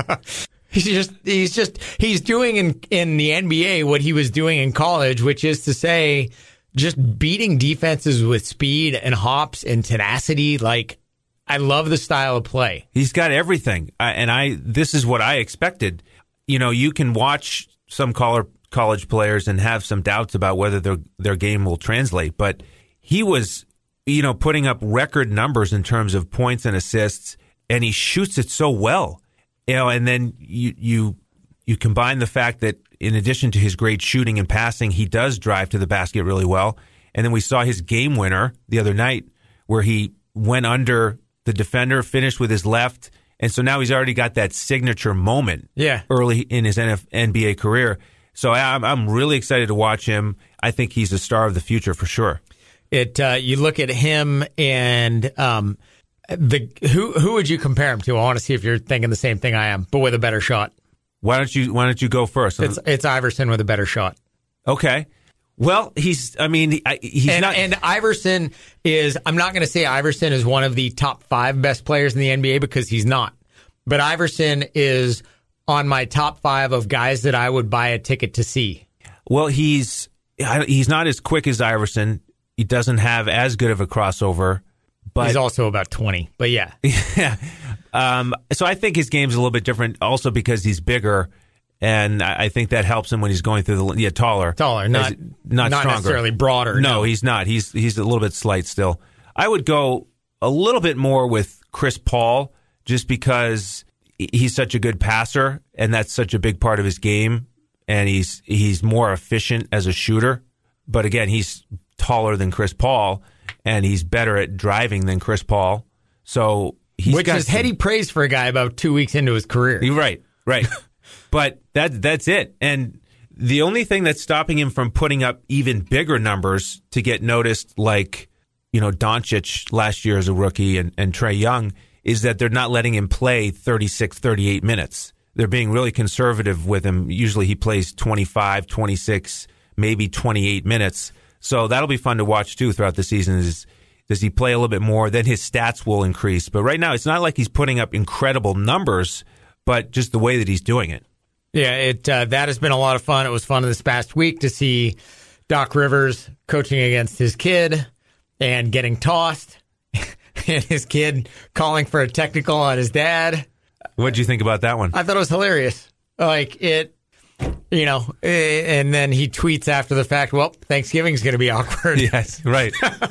He's just, he's just, he's doing in, in the N B A what he was doing in college, which is to say, just beating defenses with speed and hops and tenacity. Like, I love the style of play. He's got everything. I, and I, this is what I expected. You know, you can watch some college players and have some doubts about whether their, their game will translate, but he was, you know, putting up record numbers in terms of points and assists, and he shoots it so well. You know, and then you you you combine the fact that in addition to his great shooting and passing, he does drive to the basket really well. And then we saw his game winner the other night where he went under the defender, finished with his left. And so now he's already got that signature moment yeah. early in his N B A career. So I'm, I'm really excited to watch him. I think he's a star of the future for sure. It uh, you look at him and um, the who who would you compare him to? I want to see if you're thinking the same thing I am, but with a better shot. Why don't you Why don't you go first? It's it's Iverson with a better shot. Okay. Well, he's. I mean, he's and, not. And Iverson is. I'm not going to say Iverson is one of the top five best players in the N B A because he's not. But Iverson is on my top five of guys that I would buy a ticket to see. Well, he's he's not as quick as Iverson. He doesn't have as good of a crossover. But he's also about twenty. But yeah, yeah. Um, so I think his game's a little bit different, also because he's bigger. And I think that helps him when he's going through the yeah taller, taller, not not, not stronger. necessarily broader. No, no, he's not. He's he's a little bit slight still. I would go a little bit more with Chris Paul, just because he's such a good passer, and that's such a big part of his game. And he's he's more efficient as a shooter. But again, he's taller than Chris Paul, and he's better at driving than Chris Paul. So he's which got is some, heady praise for a guy about two weeks into his career. You're right, right. But that that's it. And the only thing that's stopping him from putting up even bigger numbers to get noticed, like, you know, Doncic last year as a rookie and, and Trae Young, is that they're not letting him play thirty-six, thirty-eight minutes. They're being really conservative with him. Usually he plays twenty-five, twenty-six, maybe twenty-eight minutes. So that'll be fun to watch, too, throughout the season. Is, does he play a little bit more? Then his stats will increase. But right now, it's not like he's putting up incredible numbers, but just the way that he's doing it. Yeah, it uh, that has been a lot of fun. It was fun this past week to see Doc Rivers coaching against his kid and getting tossed, and his kid calling for a technical on his dad. What did you think about that one? I thought it was hilarious. Like, it, you know, and then he tweets after the fact, well, Thanksgiving's going to be awkward. Yes, right.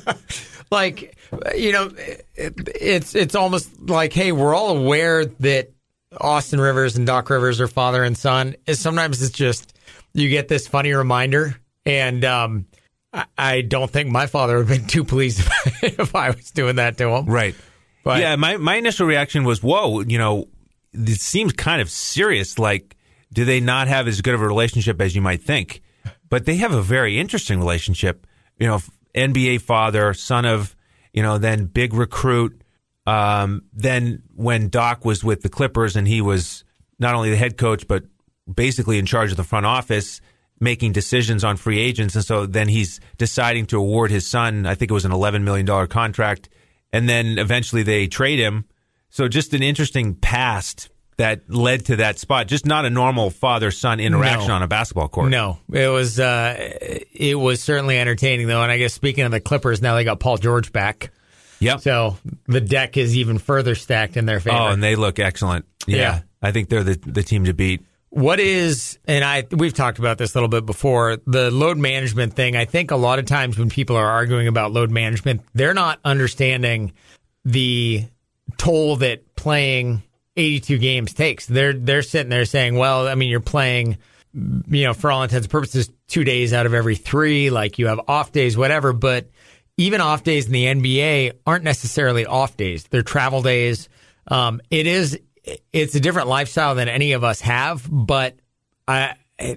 Like, you know, it, it's it's almost like, hey, we're all aware that Austin Rivers and Doc Rivers are father and son. Sometimes it's just you get this funny reminder, and um, I, I don't think my father would have been too pleased if I, if I was doing that to him. Right. But, yeah, my, my initial reaction was, whoa, you know, it seems kind of serious. Like, do they not have as good of a relationship as you might think? But they have a very interesting relationship, you know, N B A father, son of, you know, then big recruit. Um, then when Doc was with the Clippers and he was not only the head coach, but basically in charge of the front office, making decisions on free agents. And so then he's deciding to award his son, I think it was an eleven million dollars contract. And then eventually they trade him. So just an interesting past that led to that spot. Just not a normal father-son interaction No. on a basketball court. No, it was uh, it was certainly entertaining, though. And I guess speaking of the Clippers, now they got Paul George back. Yep. So the deck is even further stacked in their favor. Oh, and they look excellent. Yeah. Yeah. I think they're the, the team to beat. What is, and I we've talked about this a little bit before, the load management thing. I think a lot of times when people are arguing about load management, they're not understanding the toll that playing eighty-two games takes. They're they're sitting there saying, well, I mean, you're playing, you know, for all intents and purposes, two days out of every three. Like you have off days, whatever. But even off days in the N B A aren't necessarily off days. They're travel days. Um, it is. It's a different lifestyle than any of us have. But I,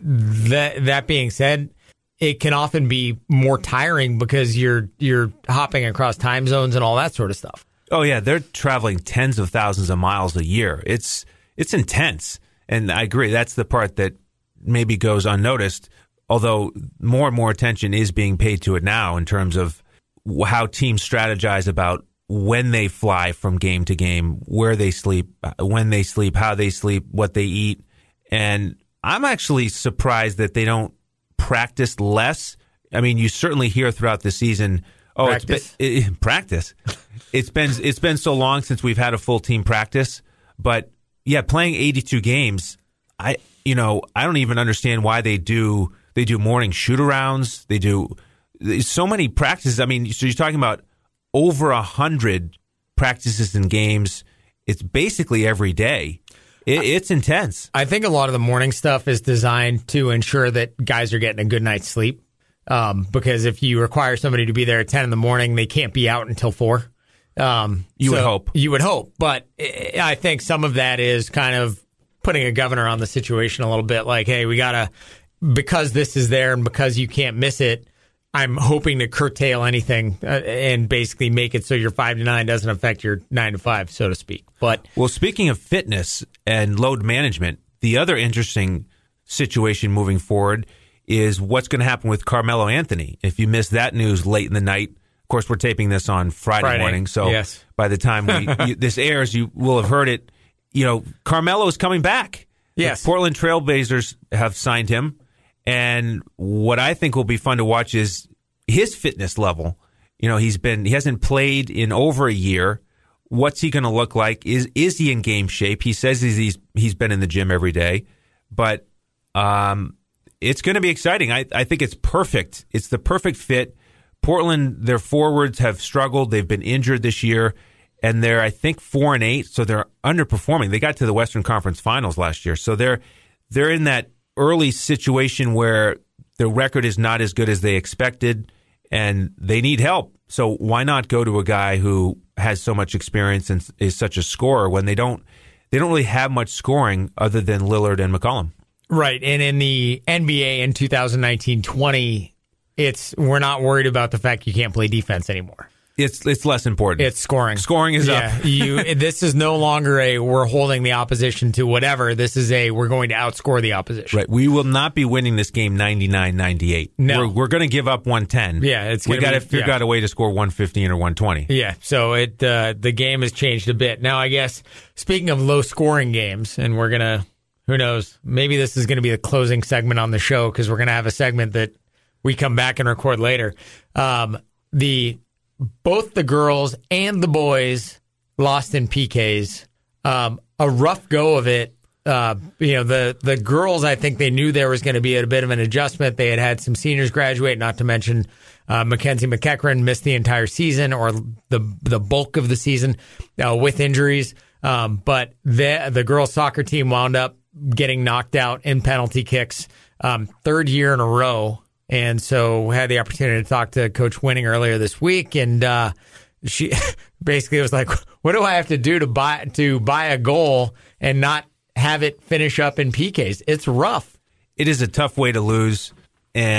that that being said, it can often be more tiring because you're you're hopping across time zones and all that sort of stuff. Oh, yeah. They're traveling tens of thousands of miles a year. It's it's intense. And I agree. That's the part that maybe goes unnoticed, although more and more attention is being paid to it now in terms of how teams strategize about when they fly from game to game, where they sleep, when they sleep, how they sleep, what they eat. And I'm actually surprised that they don't practice less. I mean, you certainly hear throughout the season, oh, Practice? it's been, it, practice. It's been it's been so long since we've had a full team practice, but yeah, playing eighty-two games, I you know I don't even understand why they do they do morning shoot arounds. They do so many practices. I mean, so you're talking about over a hundred practices and games. It's basically every day. It, it's intense. I think a lot of the morning stuff is designed to ensure that guys are getting a good night's sleep. Um, because if you require somebody to be there at ten in the morning, they can't be out until four. Um, You would so hope. You would hope. But I think some of that is kind of putting a governor on the situation a little bit. Like, hey, we got to, because this is there and because you can't miss it, I'm hoping to curtail anything uh, and basically make it so your five to nine doesn't affect your nine to five, so to speak. But Well, speaking of fitness and load management, the other interesting situation moving forward is what's going to happen with Carmelo Anthony. If you missed that news late in the night, of course, we're taping this on Friday, Friday, morning, so yes. by the time we, you, this airs, you will have heard it. You know, Carmelo is coming back. Yes. The Portland Trailblazers have signed him, and what I think will be fun to watch is his fitness level. You know, he's been he hasn't played in over a year. What's he going to look like? Is is he in game shape? He says he's he's, he's been in the gym every day, but um, it's going to be exciting. I, I think it's perfect. It's the perfect fit. Portland, their forwards have struggled. They've been injured this year, and they're, I think, four and eight, so they're underperforming. They got to the Western Conference Finals last year, so they're they're in that early situation where their record is not as good as they expected, and they need help. So why not go to a guy who has so much experience and is such a scorer when they don't they don't really have much scoring other than Lillard and McCollum? right, and in the N B A in twenty nineteen twenty, it's we're not worried about the fact you can't play defense anymore. It's it's less important. It's scoring. Scoring is yeah, up. you. This is no longer a we're holding the opposition to whatever. This is a we're going to outscore the opposition. Right. We will not be winning this game ninety-nine ninety-eight. No. We're, we're going to give up one ten. Yeah, it's we gonna got to be- figure yeah. out a way to score one fifteen or one twenty. Yeah, so it uh, the game has changed a bit. Now, I guess, speaking of low-scoring games, and we're going to, who knows, maybe this is going to be the closing segment on the show because we're going to have a segment that we come back and record later. Um, the both the girls and the boys lost in P Ks. Um, a rough go of it. Uh, you know, the the girls, I think they knew there was going to be a bit of an adjustment. They had had some seniors graduate, not to mention uh, Mackenzie McEachran missed the entire season or the the bulk of the season uh, with injuries. Um, but the the girls soccer team wound up getting knocked out in penalty kicks, um, third year in a row. And so we had the opportunity to talk to Coach Winning earlier this week, and uh, she basically was like, "What do I have to do to buy to buy a goal and not have it finish up in P Ks?" It's rough. It is a tough way to lose, and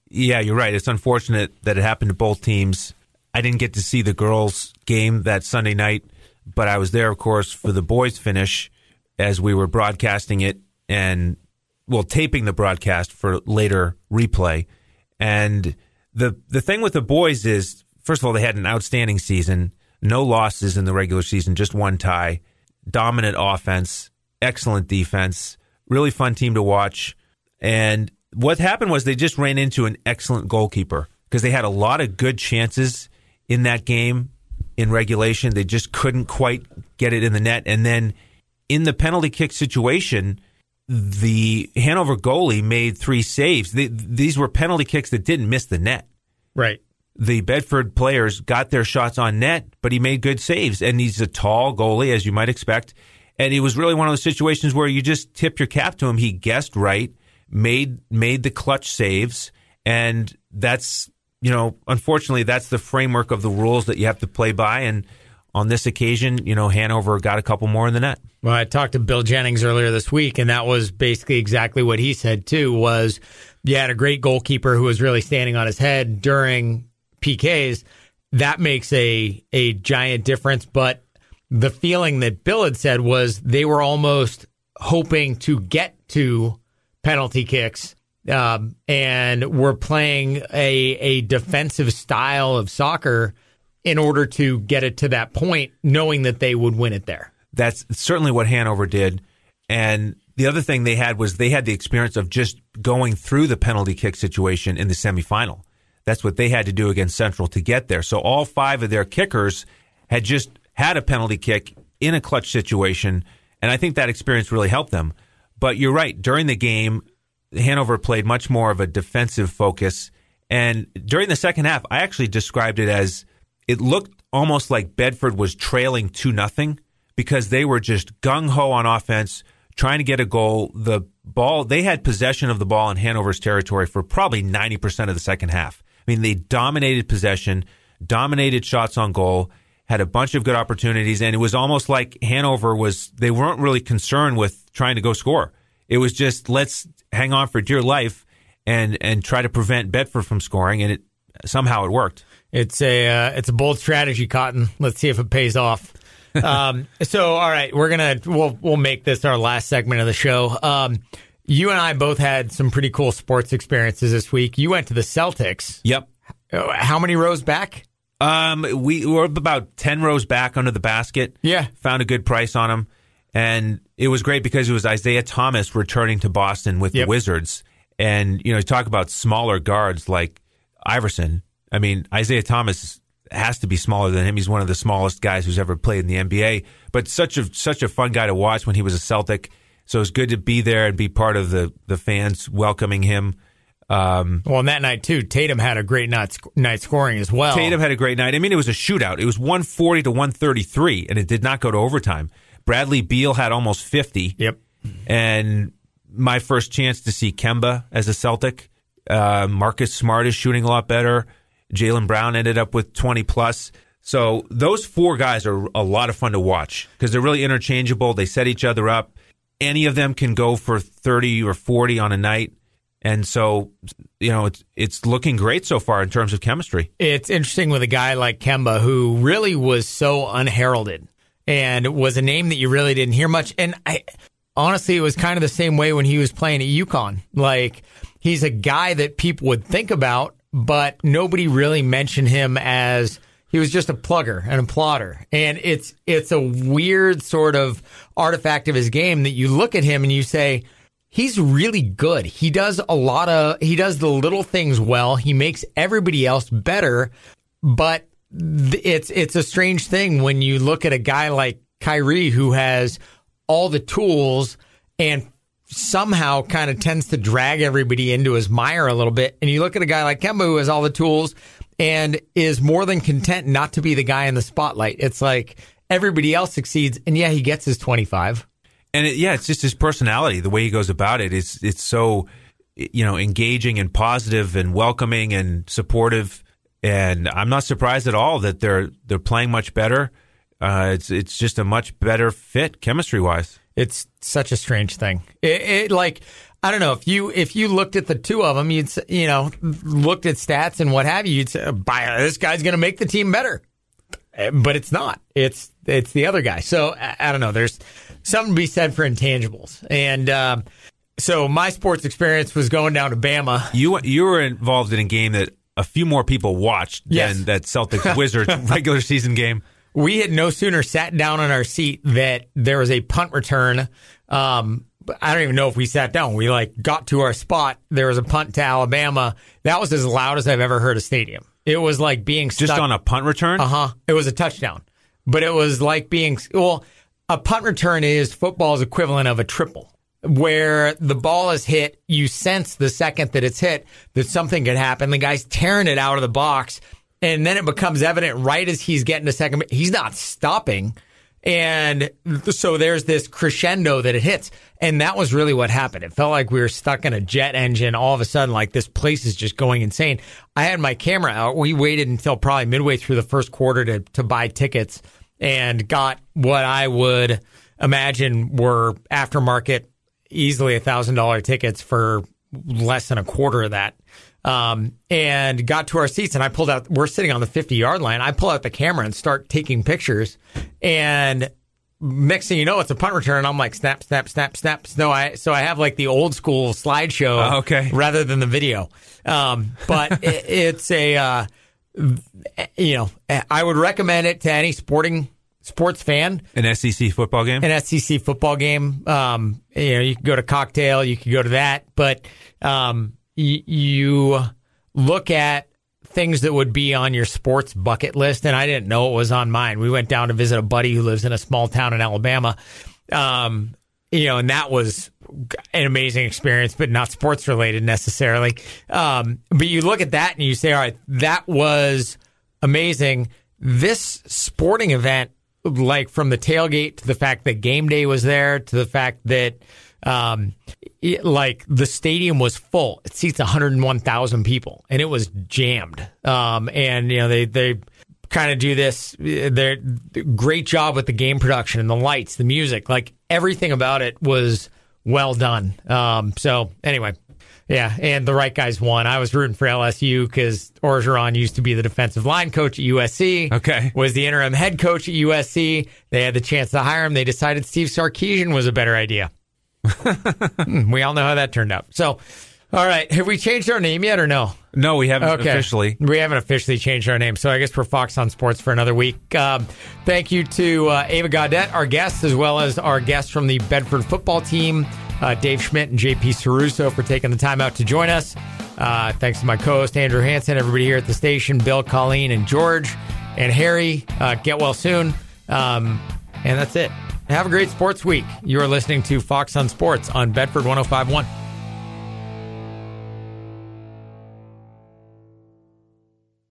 Yeah, you're right. It's unfortunate that it happened to both teams. I didn't get to see the girls' game that Sunday night, but I was there, of course, for the boys' finish as we were broadcasting it and, well, taping the broadcast for later replay. And the the thing with the boys is, first of all, they had an outstanding season, no losses in the regular season, just one tie, dominant offense, excellent defense, really fun team to watch. And what happened was they just ran into an excellent goalkeeper because they had a lot of good chances in that game in regulation. They just couldn't quite get it in the net. And then in the penalty kick situation, the Hanover goalie made three saves. They, these were penalty kicks that didn't miss the net. Right. The Bedford players got their shots on net, but he made good saves. And he's a tall goalie, as you might expect. And it was really one of those situations where you just tip your cap to him. He guessed right, made made the clutch saves, and that's, you know, unfortunately, that's the framework of the rules that you have to play by. And on this occasion, you know, Hanover got a couple more in the net. Well, I talked to Bill Jennings earlier this week, and that was basically exactly what he said, too, was you had a great goalkeeper who was really standing on his head during P Ks. That makes a, a giant difference. But the feeling that Bill had said was they were almost hoping to get to penalty kicks. Um, and we're playing a a defensive style of soccer in order to get it to that point, knowing that they would win it there. That's certainly what Hanover did. And the other thing they had was they had the experience of just going through the penalty kick situation in the semifinal. That's what they had to do against Central to get there. So all five of their kickers had just had a penalty kick in a clutch situation, and I think that experience really helped them. But you're right, during the game, Hanover played much more of a defensive focus. And during the second half, I actually described it as it looked almost like Bedford was trailing two nothing because they were just gung-ho on offense, trying to get a goal. The ball, they had possession of the ball in Hanover's territory for probably ninety percent of the second half. I mean, they dominated possession, dominated shots on goal, had a bunch of good opportunities, and it was almost like Hanover was, they weren't really concerned with trying to go score. It was just, let's hang on for dear life and and try to prevent Bedford from scoring, and it somehow it worked. It's a uh, it's a bold strategy, Cotton. Let's see if it pays off. um, so, all right, we're gonna we'll we'll make this our last segment of the show. Um, you and I both had some pretty cool sports experiences this week. You went to the Celtics. Yep. How many rows back? Um, we were about ten rows back under the basket. Yeah. Found a good price on them. And it was great because it was Isaiah Thomas returning to Boston with yep. the Wizards. And, you know, you talk about smaller guards like Iverson. I mean, Isaiah Thomas has to be smaller than him. He's one of the smallest guys who's ever played in the N B A. But such a such a fun guy to watch when he was a Celtic. So it's good to be there and be part of the, the fans welcoming him. Um, well, on that night, too, Tatum had a great night, night scoring as well. Tatum had a great night. I mean, it was a shootout. It was one forty to one thirty-three, and it did not go to overtime. Bradley Beal had almost fifty. Yep. And my first chance to see Kemba as a Celtic. Uh, Marcus Smart is shooting a lot better. Jaylen Brown ended up with twenty plus. So those four guys are a lot of fun to watch because they're really interchangeable. They set each other up. Any of them can go for thirty or forty on a night. And so, you know, it's it's looking great so far in terms of chemistry. It's interesting with a guy like Kemba who really was so unheralded and was a name that you really didn't hear much. And I honestly, it was kind of the same way when he was playing at UConn. Like, he's a guy that people would think about, but nobody really mentioned him as he was just a plugger and a plotter. And it's it's a weird sort of artifact of his game that you look at him and you say, he's really good. He does a lot of, he does the little things well. He makes everybody else better. But it's it's a strange thing when you look at a guy like Kyrie who has all the tools and somehow kind of tends to drag everybody into his mire a little bit. And you look at a guy like Kemba who has all the tools and is more than content not to be the guy in the spotlight. It's like everybody else succeeds, and yeah, he gets his twenty-five. And it, yeah, it's just his personality, the way he goes about it. It's it's so, you know, engaging and positive and welcoming and supportive. And I'm not surprised at all that they're they're playing much better. Uh, it's it's just a much better fit chemistry wise. It's such a strange thing. It, it like I don't know if you if you looked at the two of them, you'd s- you know looked at stats and what have you, you'd say, "By this guy's going to make the team better," but it's not. It's it's the other guy. So I, I don't know. There's something to be said for intangibles, and um, so my sports experience was going down to Bama. You you were involved in a game that a few more people watched Yes. than that Celtics Wizards regular season game. We had no sooner sat down on our seat that there was a punt return. Um, I don't even know if we sat down. We like got to our spot. There was a punt to Alabama. That was as loud as I've ever heard a stadium. It was like being stuck. Just on a punt return? Uh huh. It was a touchdown, but it was like being well. A punt return is football's equivalent of a triple, where the ball is hit. You sense the second that it's hit that something could happen. The guy's tearing it out of the box. And then it becomes evident right as he's getting to second, he's not stopping. And so there's this crescendo that it hits. And that was really what happened. It felt like we were stuck in a jet engine. All of a sudden, like this place is just going insane. I had my camera out. We waited until probably midway through the first quarter to, to buy tickets and got what I would imagine were aftermarket, easily a thousand dollar tickets for less than a quarter of that. Um, and got to our seats, and I pulled out, we're sitting on the fifty yard line. I pull out the camera and start taking pictures, and next thing you know, it's a punt return. And I'm like, snap, snap, snap, snap. No, I, so I have like the old school slideshow Oh, okay. rather than the video. Um, but it, it's a, uh, you know, I would recommend it to any sporting sports fan. An S E C football game? An S E C football game. Um, you know, you can go to Cocktail, you can go to that, but, um, you look at things that would be on your sports bucket list, and I didn't know it was on mine. We went down to visit a buddy who lives in a small town in Alabama, um, you know, and that was an amazing experience, but not sports related necessarily. Um, but you look at that and you say, all right, that was amazing. This sporting event, like from the tailgate to the fact that game day was there to the fact that Um, it, like the stadium was full. It seats one hundred one thousand people, and it was jammed. Um, and you know they they kind of do this. They're great job with the game production and the lights, the music, like everything about it was well done. Um, so anyway, yeah, and the right guys won. I was rooting for L S U because Orgeron used to be the defensive line coach at U S C. Okay, was the interim head coach at U S C. They had the chance to hire him. They decided Steve Sarkisian was a better idea. We all know how that turned out. So, all right. Have we changed our name yet or no? No, we haven't Okay. officially. We haven't officially changed our name. So I guess we're Fox on Sports for another week. Um, thank you to uh, Ava Gaudette, our guest, as well as our guests from the Bedford football team, uh, Dave Schmidt and J P Caruso, for taking the time out to join us. Uh, thanks to my co-host, Andrew Hansen, everybody here at the station, Bill, Colleen, and George, and Harry. Uh, get well soon. Um, and that's it. Have a great sports week. You are listening to Fox on Sports on Bedford one oh five point one.